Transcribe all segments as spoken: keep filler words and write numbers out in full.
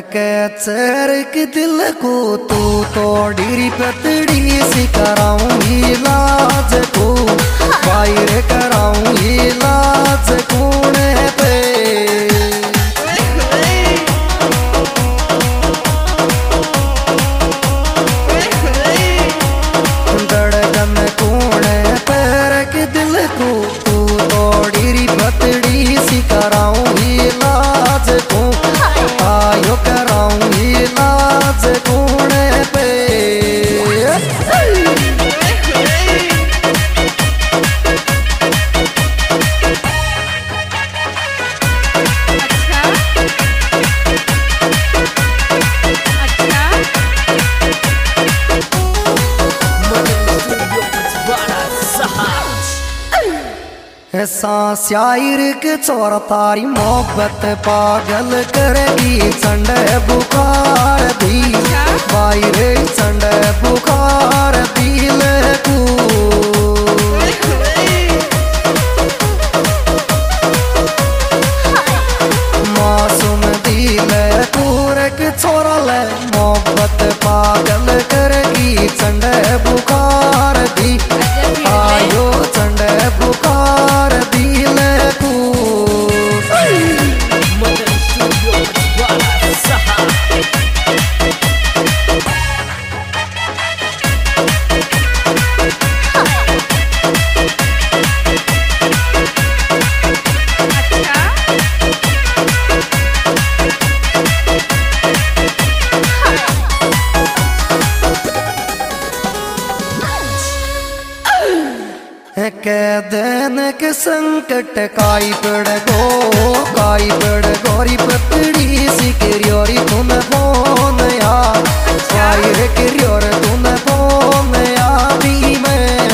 Catcher के दिल को तू तोड़ी पतड़ी सी कराऊं इलाज को बाहर कराऊं इलाज कूने पे धड़कन कूने पैर के दिल को तू तोड़ी पतड़ी सी कराऊं इलाज को आयो कराऊं इलाज कूने पे सांस शायर के चोर तारी मोहब्बत पागल करेगी चंडे बुखार दी बाहरे चंडे बुखार दिल को मासूम दिल पूरे के छोरा ले मोहब्बत पागल करेगी चंडे बुखार दी आयो चंडे बुखार दिल को कैदन के संकट काई पड़ गो काई पड़ गोरी पतड़ी सी किरियोरी तुम बोन या काई रे किरियोर तुम बोन या भी मैं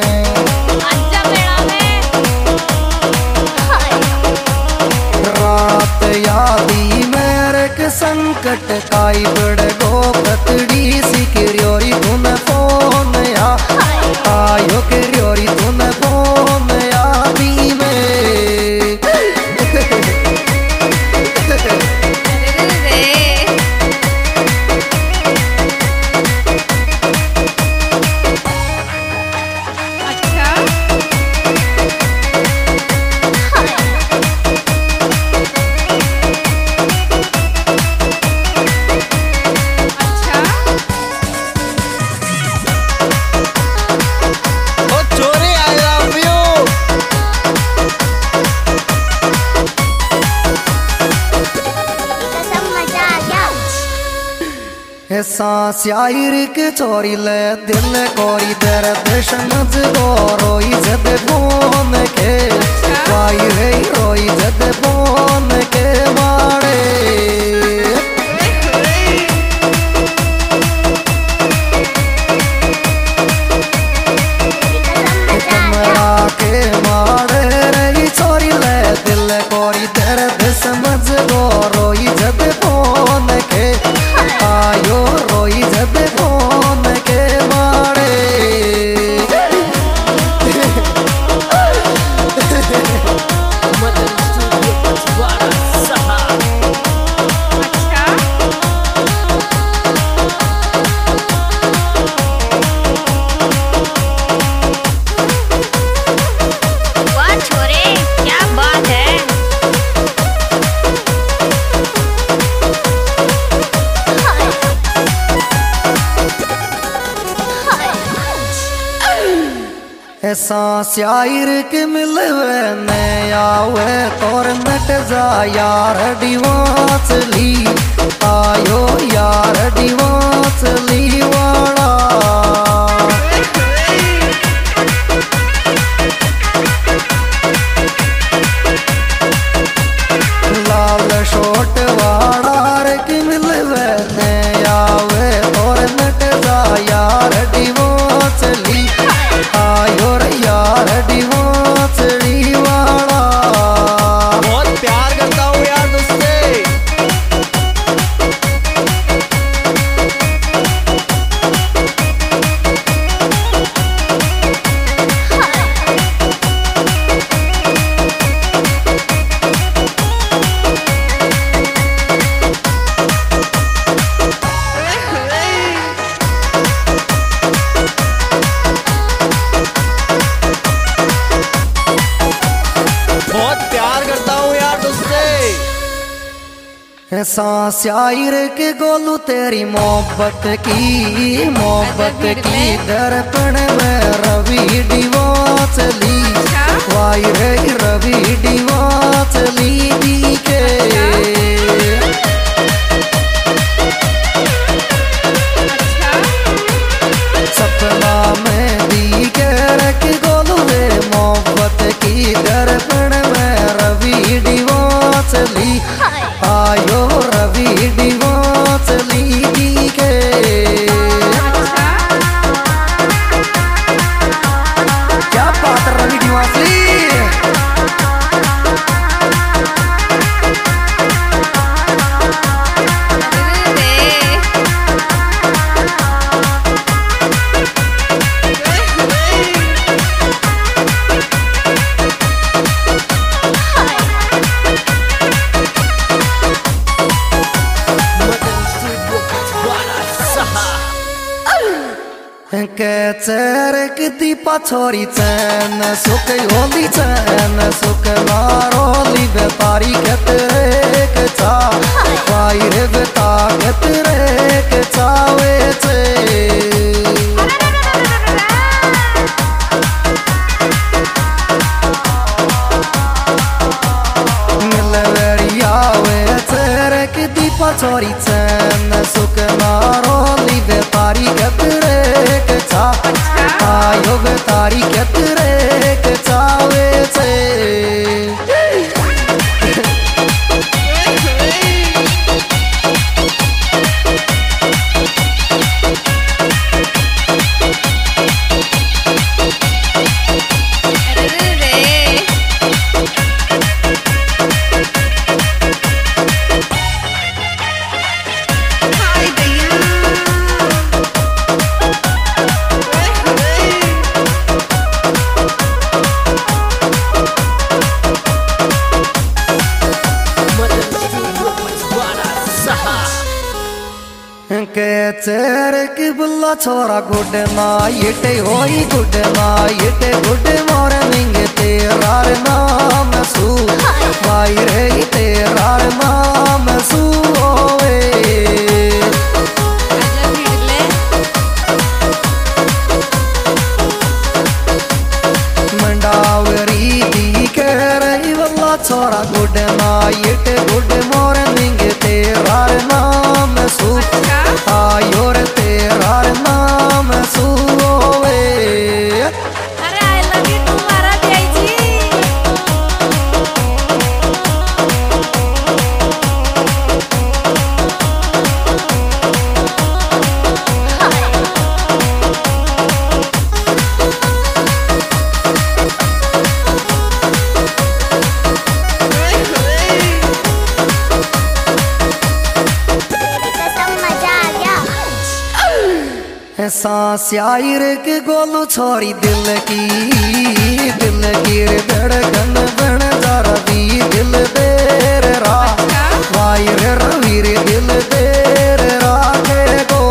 रात यादी मेरे के संकट काई पड़ गो पतड़ी सी किरियोरी तुम बोन या आयो किरियोरी तुम बोन या भी मैं सांस शायर के चोरी ले दिल कोरी दर्द समझ गो रोई जद बोन के वाई रे रोई जद बोन के मारे कमरा के मारे रे चोरी ले दिल कोरी दर्द समझ गो रोई जद बोन के आयो रोई जब फोन के मारे वाह छोरे क्या बात है। सांस शायर के मिलवे ने आवे तोर नट जा यार डिवांस ली आयो यार डिवांस ली वाला लाल शोट वाला रे के मिलवे ने आवे तोर नट जा यार डिवांस ली आयो रे यार डिवांसड़ी वाला बहुत प्यार करता हूँ यार तुझसे। सांस आयर के गोलू तेरी मोहब्बत की मोहब्बत की दर्पण में रवि डिवा चली वाई रे रवि डिवा चली दी के सपना में दी के रख गोलू रे मोहब्बत की दर्पण में रवि डिवा चली आयो रवि डिवा चली दी के क्या बात है रवि डिवा चली के चरक दीपा छोरी चैन सुख होली चैन सुख नारोली बेतारी खतरे के चा पाई रे बेता खतरे के चावे चे मिलवरिया वे चरक दीपा छोरी चैन सुख नारोली बेतारी खतरे आयो बेतारी खतरे के चावे से के चेर की बुल्ला छोरा गुड नाइट होई गुड नाइट गुड मॉर्निंग तेरा नाम सू भाई रे तेरा नाम सू होवे मंडावरी दी के रही बुल्ला छोरा गुड नाइट गुड मॉर्निंग तेरा नाम सू आयो रे तेरा नाम सुवे अरे आई लव यू तुम्हारा जय सांस आयर के गोलू छोरी दिल की दिल की धड़कन बन जा रवि दिल देर रा वाई रे रवि रे दिल देर राखे गो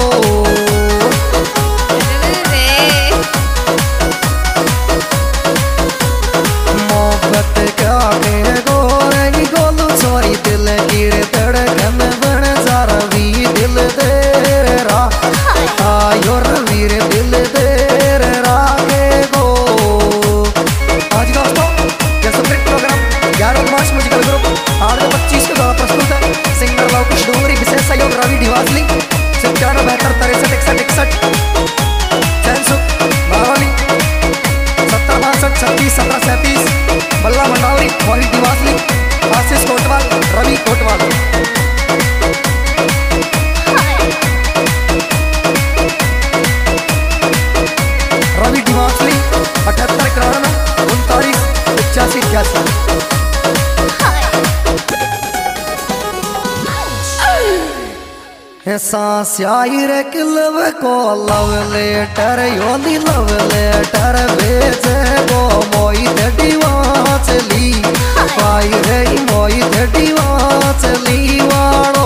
मोहब्बत क्या के गो रे गोलू छोरी दिल की धड़कन बन जा रवि दिल देर रा आयो रवि रे दिल देर रागे गो। आज का दोस्तों यह संगीत प्रोग्राम ग्यारह मार्च म्यूजिकल ग्रुप आठ पच्चीस के द्वारा प्रस्तुत है। सिंगर लवकुश डोंगरी विशेष सहयोग रवि डिवासली सत्तानवे बहत्तर तिरसठ इकसठ इकसठ चैनसुख बारौली सत्तर बासठ छत्तीस सत्रह सैंतीस बल्ला मंडावरी मोहित डिवासली आशीष कोटवाल रवि कोटवाल रवि डिवासली अठहत्तर इक्यानवे उनतालीस पचासी इक्यासी सांस आयर के लव को लव लेटर योली लव लेटर भेजे गो मोहित डिवा चली पाई रे मोहित डिवा चली वाड़ो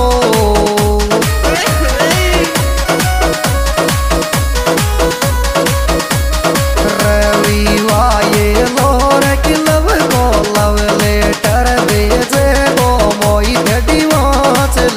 रवि वाये लोर की लव को लव लेटर भेजे गो मोहित डिवा चली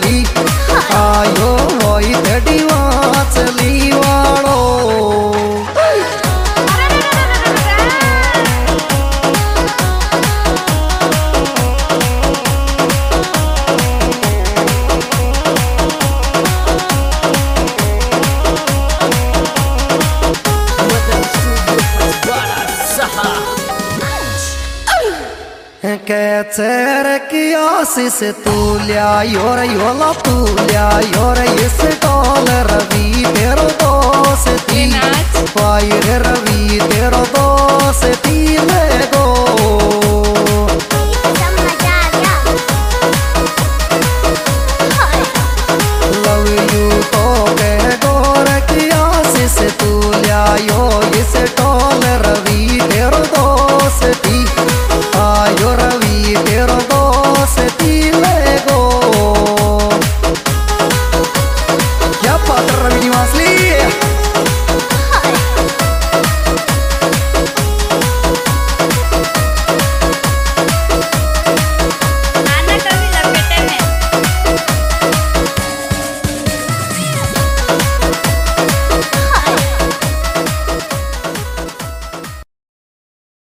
चेहरे की आशीष तू लिया योर योला तू लिया योर इस टोल रवि तेरो दोस्ती पाई रे रवि तेरो दोस्ती ले गो